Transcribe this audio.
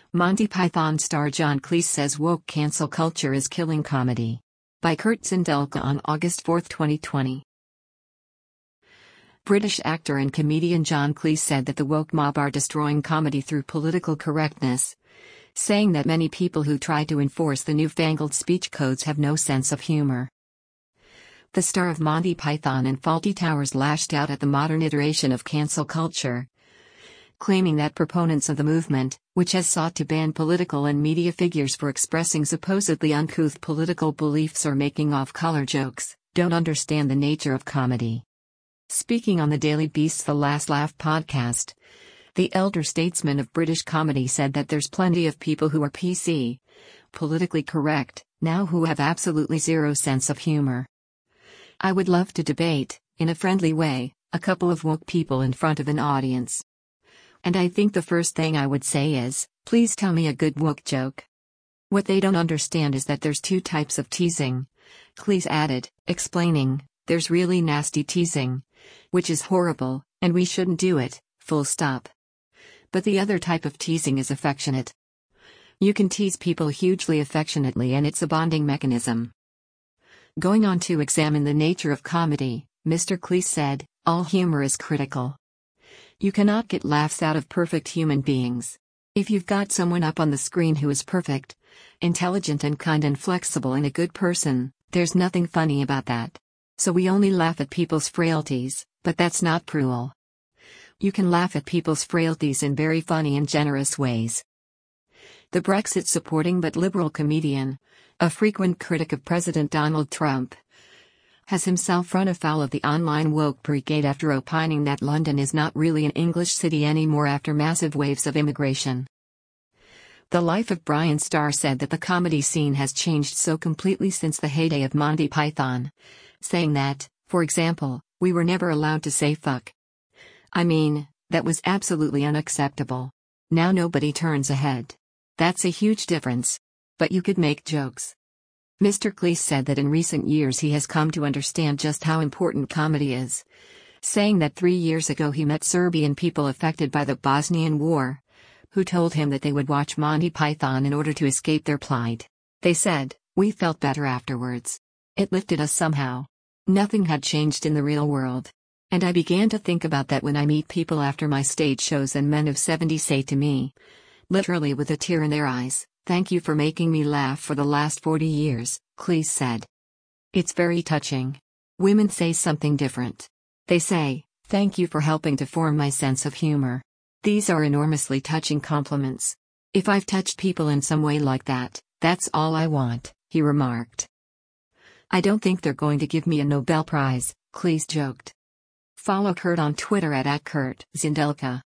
Monty Python star John Cleese says woke cancel culture is killing comedy. By Kurt Zindelka on August 4, 2020. British actor and comedian John Cleese said that the woke mob are destroying comedy through political correctness, saying that many people who try to enforce the newfangled speech codes have no sense of humor. The star of Monty Python and Fawlty Towers lashed out at the modern iteration of cancel culture, claiming that proponents of the movement, which has sought to ban political and media figures for expressing supposedly uncouth political beliefs or making off-color jokes, don't understand the nature of comedy. Speaking on the Daily Beast's The Last Laugh podcast, the elder statesman of British comedy said that there's plenty of people who are PC, politically correct, now who have absolutely zero sense of humor. I would love to debate, in a friendly way, a couple of woke people in front of an audience. And I think the first thing I would say is, please tell me a good woke joke. What they don't understand is that there's two types of teasing, Cleese added, explaining, there's really nasty teasing, which is horrible, and we shouldn't do it, full stop. But the other type of teasing is affectionate. You can tease people hugely affectionately and it's a bonding mechanism. Going on to examine the nature of comedy, Mr. Cleese said, all humor is critical. You cannot get laughs out of perfect human beings. If you've got someone up on the screen who is perfect, intelligent and kind and flexible and a good person, there's nothing funny about that. So we only laugh at people's frailties, but that's not cruel. You can laugh at people's frailties in very funny and generous ways. The Brexit-supporting but liberal comedian, a frequent critic of President Donald Trump, has himself run afoul of the online woke brigade after opining that London is not really an English city anymore after massive waves of immigration. The Life of Brian star said that the comedy scene has changed so completely since the heyday of Monty Python, saying that, for example, we were never allowed to say fuck. I mean, that was absolutely unacceptable. Now nobody turns a head. That's a huge difference. But you could make jokes. Mr. Cleese said that in recent years he has come to understand just how important comedy is, saying that 3 years ago he met Serbian people affected by the Bosnian War, who told him that they would watch Monty Python in order to escape their plight. They said, we felt better afterwards. It lifted us somehow. Nothing had changed in the real world. And I began to think about that when I meet people after my stage shows and men of 70 say to me, literally with a tear in their eyes, thank you for making me laugh for the last 40 years, Cleese said. It's very touching. Women say something different. They say, thank you for helping to form my sense of humor. These are enormously touching compliments. If I've touched people in some way like that, that's all I want, he remarked. I don't think they're going to give me a Nobel Prize, Cleese joked. Follow Kurt on Twitter @KurtZindelka.